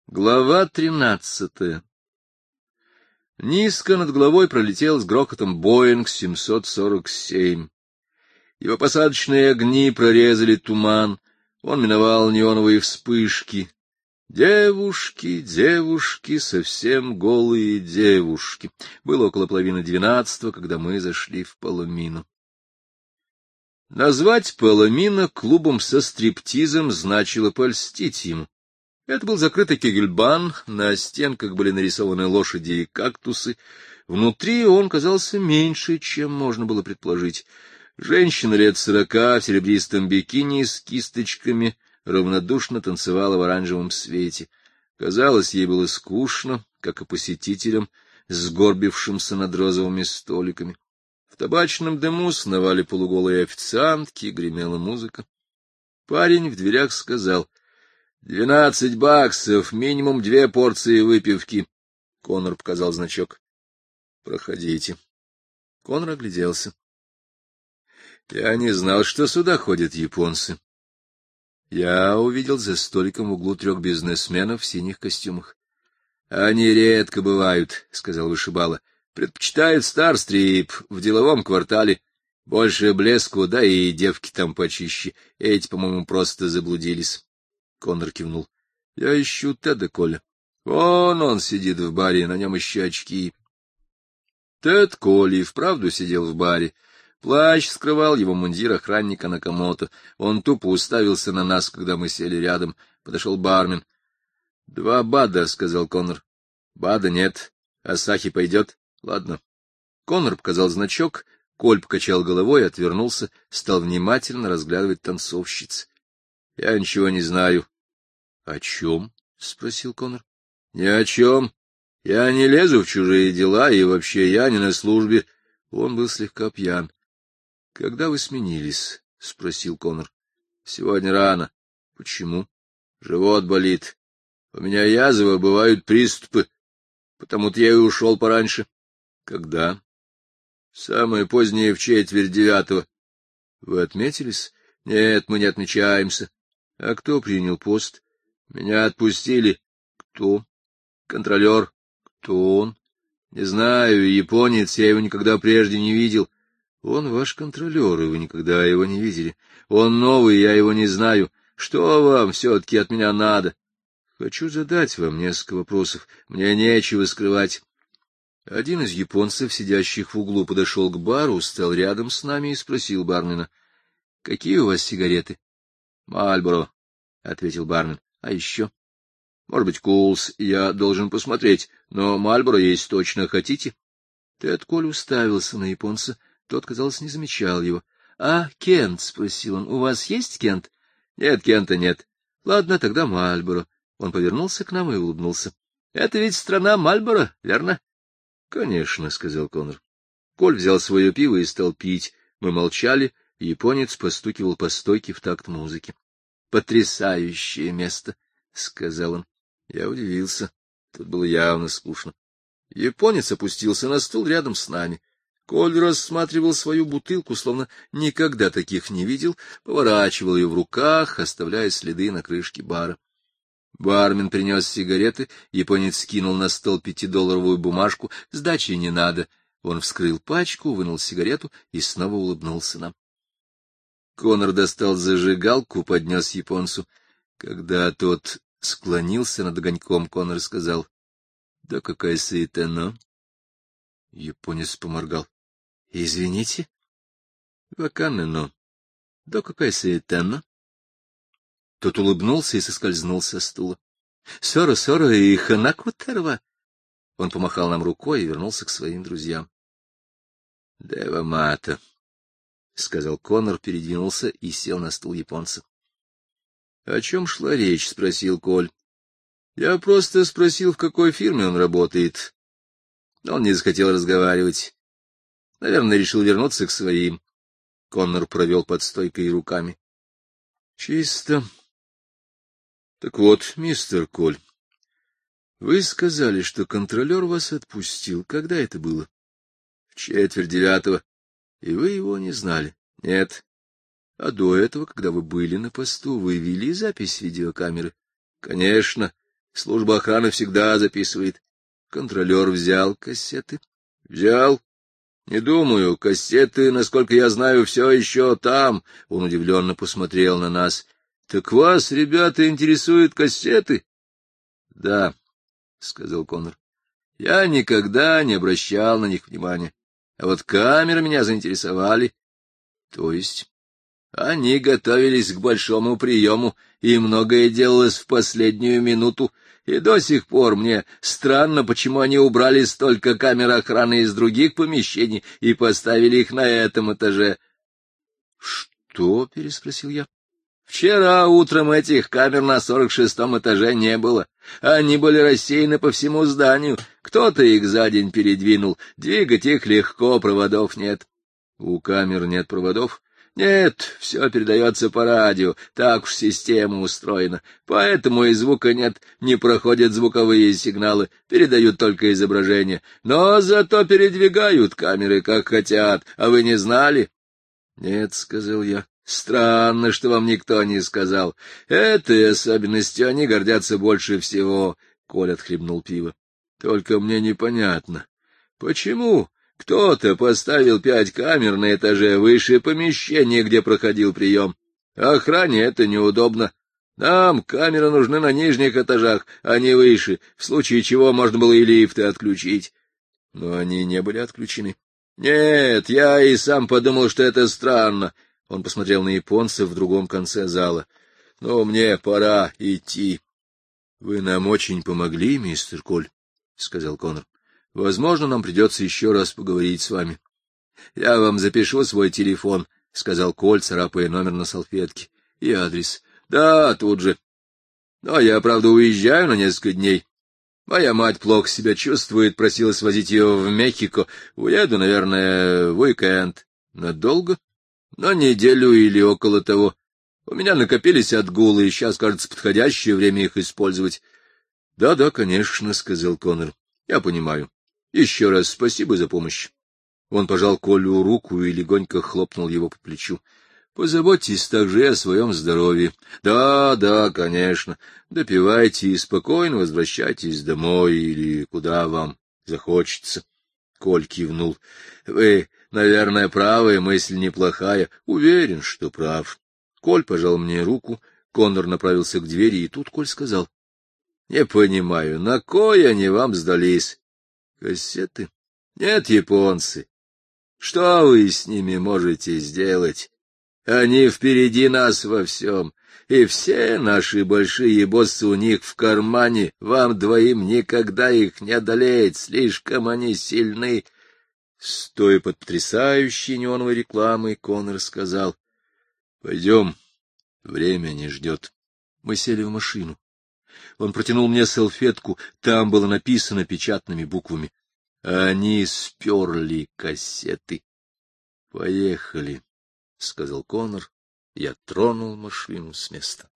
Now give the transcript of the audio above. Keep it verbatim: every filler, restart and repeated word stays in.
Глава тринадцатая. Низко над головой пролетел с грохотом Боинг семьсот сорок семь. Его посадочные огни прорезали туман, он миновал неоновые вспышки. Девушки, девушки, совсем голые девушки. Было около половины двенадцатого, когда мы зашли в Паломино. Назвать Паломино клубом со стриптизом значило польстить ему. Это был закрытый кегельбан, на стенках были нарисованы лошади и кактусы. Внутри он казался меньше, чем можно было предположить. Женщина лет сорока в серебристом бикини с кисточками равнодушно танцевала в оранжевом свете. Казалось, ей было скучно, как и посетителям, сгорбившимся над розовыми столиками. В табачном дыму сновали полуголые официантки, гремела музыка. Парень в дверях сказал: «Двенадцать баксов, минимум две порции выпивки». Коннор показал значок. «Проходите». Коннор огляделся. Я не знал, что сюда ходят японцы. Я увидел за столиком в углу трех бизнесменов в синих костюмах. — Они редко бывают, — сказал вышибала. — Предпочитают Старстрип в деловом квартале. Больше блеску, да и девки там почище. Эти, по-моему, просто заблудились. Коннор кивнул. — Я ищу Теда Коля. Вон он сидит в баре, на нем еще очки. Тед Коля и вправду сидел в баре. Плащ скрывал его мундир охранника Накамото. Он тупо уставился на нас, когда мы сели рядом. Подошел бармен. — Два бада, — сказал Коннор. — Бада нет. Асахи пойдет? Ладно. Коннор показал значок. Коль покачал головой, отвернулся, стал внимательно разглядывать танцовщиц. — Я ничего не знаю. — О чем? — спросил Коннор. — Ни о чем. Я не лезу в чужие дела, и вообще я не на службе. Он был слегка пьян. — Когда вы сменились? — спросил Коннор. — Сегодня рано. — Почему? — Живот болит. У меня язва, бывают приступы. Потому-то я и ушел пораньше. — Когда? — Самое позднее, в четверть девятого. — Вы отметились? — Нет, мы не отмечаемся. — А кто принял пост? — Меня отпустили. — Кто? — Контролер. — Кто он? — Не знаю, японец, я его никогда прежде не видел. — Он ваш контролер, и вы никогда его не видели. Он новый, я его не знаю. Что вам все-таки от меня надо? Хочу задать вам несколько вопросов. Мне нечего скрывать. Один из японцев, сидящих в углу, подошел к бару, стал рядом с нами и спросил бармена: — Какие у вас сигареты? — Мальборо, — ответил бармен. — А еще? — Может быть, Кулс. Я должен посмотреть. Но Мальборо есть точно. Хотите? Тед Коль уставился на японца. Тот, казалось, не замечал его. — А, Кент? — спросил он. — У вас есть Кент? — Нет, Кента нет. — Ладно, тогда Мальборо. Он повернулся к нам и улыбнулся. — Это ведь страна Мальборо, верно? — Конечно, — сказал Коннор. Коль взял свое пиво и стал пить. Мы молчали, и японец постукивал по стойке в такт музыки. — Потрясающее место, — сказал он. Я удивился. Тут было явно скучно. Японец опустился на стул рядом с нами. Коль рассматривал свою бутылку, словно никогда таких не видел, поворачивал ее в руках, оставляя следы на крышке бара. Бармен принес сигареты, японец кинул на стол пятидолларовую бумажку, сдачи не надо. Он вскрыл пачку, вынул сигарету и снова улыбнулся нам. Коннор достал зажигалку, поднес японцу. Когда тот склонился над огоньком, Коннор сказал: — Да какая саитено. Японец поморгал. — Извините? — Ваканне-но. Да какая саитено. Тот улыбнулся и соскользнул со стула. — Сора-сора и ханаку-терва. Он помахал нам рукой и вернулся к своим друзьям. — Дева-мата, — сказал Коннор, передвинулся и сел на стул японца. — О чем шла речь? — спросил Коль. — Я просто спросил, в какой фирме он работает. Но он не захотел разговаривать. Наверное, решил вернуться к своим. Коннор провел под стойкой руками. — Чисто. Так вот, мистер Коль, вы сказали, что контролер вас отпустил. Когда это было? — В четверть девятого. И вы его не знали? — Нет. — А до этого, когда вы были на посту, вы вели запись видеокамеры? — Конечно. Служба охраны всегда записывает. Контролер взял кассеты. Взял. Не думаю, кассеты, насколько я знаю, все еще там. Он удивленно посмотрел на нас. Так вас, ребята, интересуют кассеты? Да, сказал Коннор. Я никогда не обращал на них внимания. А вот камеры меня заинтересовали. То есть они готовились к большому приему, и многое делалось в последнюю минуту, и до сих пор мне странно, почему они убрали столько камер охраны из других помещений и поставили их на этом этаже. — Что? — переспросил я. — Вчера утром этих камер на сорок шестом этаже не было. Они были рассеяны по всему зданию. Кто-то их за день передвинул. Двигать их легко, проводов нет. — У камер нет проводов? — Нет, все передается по радио, так уж система устроена. Поэтому и звука нет, не проходят звуковые сигналы, передают только изображение. Но зато передвигают камеры, как хотят. А вы не знали? — Нет, — сказал я. — Странно, что вам никто не сказал. Этой особенностью они гордятся больше всего. Коля отхлебнул пиво. — Только мне непонятно, почему... Кто-то поставил пять камер на этаже выше помещения, где проходил прием. Охране это неудобно. Нам камеры нужны на нижних этажах, а не выше, в случае чего можно было и лифты отключить. Но они не были отключены. Нет, я и сам подумал, что это странно. Он посмотрел на японца в другом конце зала. Но мне пора идти. — Вы нам очень помогли, мистер Коль, — сказал Коннор. — Возможно, нам придется еще раз поговорить с вами. — Я вам запишу свой телефон, — сказал Коль, царапая номер на салфетке. — И адрес. — Да, тут же. Но я, правда, уезжаю на несколько дней. Моя мать плохо себя чувствует, просила свозить ее в Мехико. Уеду, наверное, в уикенд. Надолго? На неделю или около того. У меня накопились отгулы, и сейчас, кажется, подходящее время их использовать. Да, — Да-да, конечно, — сказал Коннор. — Я понимаю. Еще раз спасибо за помощь. Он пожал Колю руку и легонько хлопнул его по плечу. — Позаботьтесь также о своем здоровье. Да, да, конечно. Допивайте и спокойно возвращайтесь домой или куда вам захочется. Коль кивнул. — Вы, наверное, правы, мысль неплохая. Уверен, что прав. Коль пожал мне руку, Коннор направился к двери, и тут Коль сказал. — Не понимаю, на кой они вам сдались? Кассеты? Нет, японцы. Что вы с ними можете сделать? Они впереди нас во всем, и все наши большие боссы у них в кармане. Вам двоим никогда их не одолеть, слишком они сильны. Стоя под потрясающей неоновой рекламой, Коннор сказал: — Пойдем, время не ждет. Мы сели в машину. Он протянул мне салфетку, там было написано печатными буквами. Они сперли кассеты. — Поехали, — сказал Коннор. Я тронул машину с места.